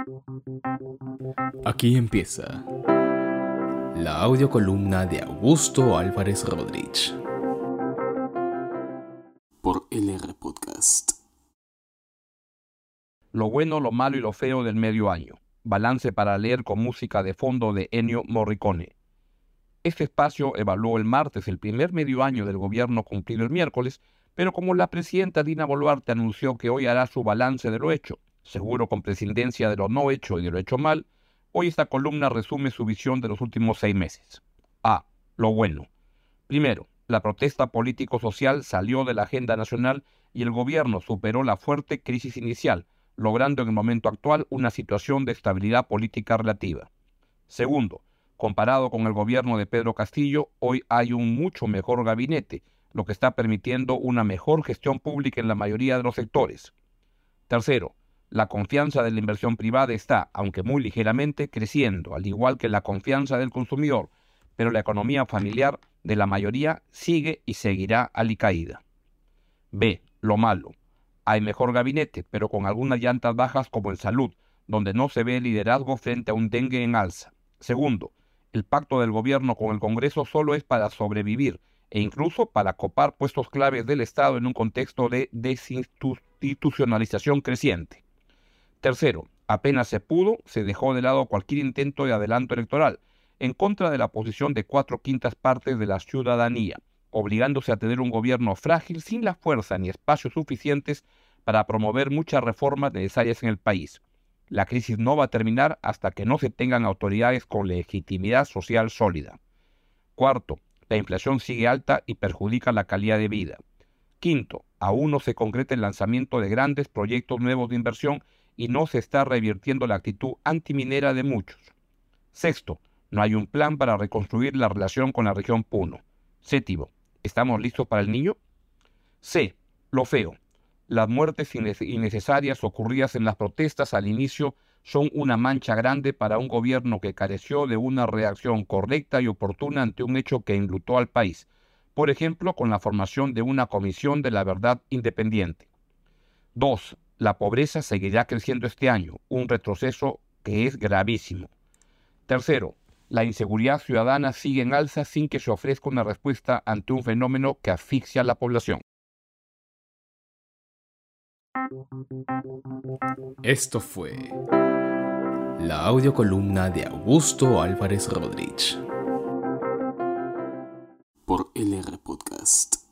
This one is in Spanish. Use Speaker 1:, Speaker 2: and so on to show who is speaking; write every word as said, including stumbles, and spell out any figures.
Speaker 1: Aquí empieza la audiocolumna de Augusto Álvarez Rodríguez por L R Podcast.
Speaker 2: Lo bueno, lo malo y lo feo del medio año. Balance para leer con música de fondo de Ennio Morricone. Este espacio evaluó el martes el primer medio año del gobierno cumplido el miércoles, pero como la presidenta Dina Boluarte anunció que hoy hará su balance de lo hecho, seguro con prescindencia de lo no hecho y de lo hecho mal, hoy esta columna resume su visión de los últimos seis meses. A. Lo bueno. Primero, la protesta político-social salió de la agenda nacional y el gobierno superó la fuerte crisis inicial, logrando en el momento actual una situación de estabilidad política relativa. Segundo, comparado con el gobierno de Pedro Castillo, hoy hay un mucho mejor gabinete, lo que está permitiendo una mejor gestión pública en la mayoría de los sectores. Tercero, la confianza de la inversión privada está, aunque muy ligeramente, creciendo, al igual que la confianza del consumidor, pero la economía familiar de la mayoría sigue y seguirá alicaída. B. Lo malo. Hay mejor gabinete, pero con algunas llantas bajas como en salud, donde no se ve liderazgo frente a un dengue en alza. Segundo, el pacto del gobierno con el Congreso solo es para sobrevivir e incluso para copar puestos claves del Estado en un contexto de desinstitucionalización creciente. Tercero, apenas se pudo, se dejó de lado cualquier intento de adelanto electoral, en contra de la posición de cuatro quintas partes de la ciudadanía, obligándose a tener un gobierno frágil sin la fuerza ni espacios suficientes para promover muchas reformas necesarias en el país. La crisis no va a terminar hasta que no se tengan autoridades con legitimidad social sólida. Cuarto, la inflación sigue alta y perjudica la calidad de vida. Quinto, aún no se concreta el lanzamiento de grandes proyectos nuevos de inversión y no se está revirtiendo la actitud antiminera de muchos. Sexto, no hay un plan para reconstruir la relación con la región Puno. Séptimo, ¿estamos listos para el niño? C. Lo feo. Las muertes innecesarias ocurridas en las protestas al inicio son una mancha grande para un gobierno que careció de una reacción correcta y oportuna ante un hecho que enlutó al país, por ejemplo, con la formación de una comisión de la verdad independiente. Dos. La pobreza seguirá creciendo este año, un retroceso que es gravísimo. Tercero, la inseguridad ciudadana sigue en alza sin que se ofrezca una respuesta ante un fenómeno que asfixia a la población.
Speaker 1: Esto fue la audiocolumna de Augusto Álvarez Rodríguez por L R Podcast.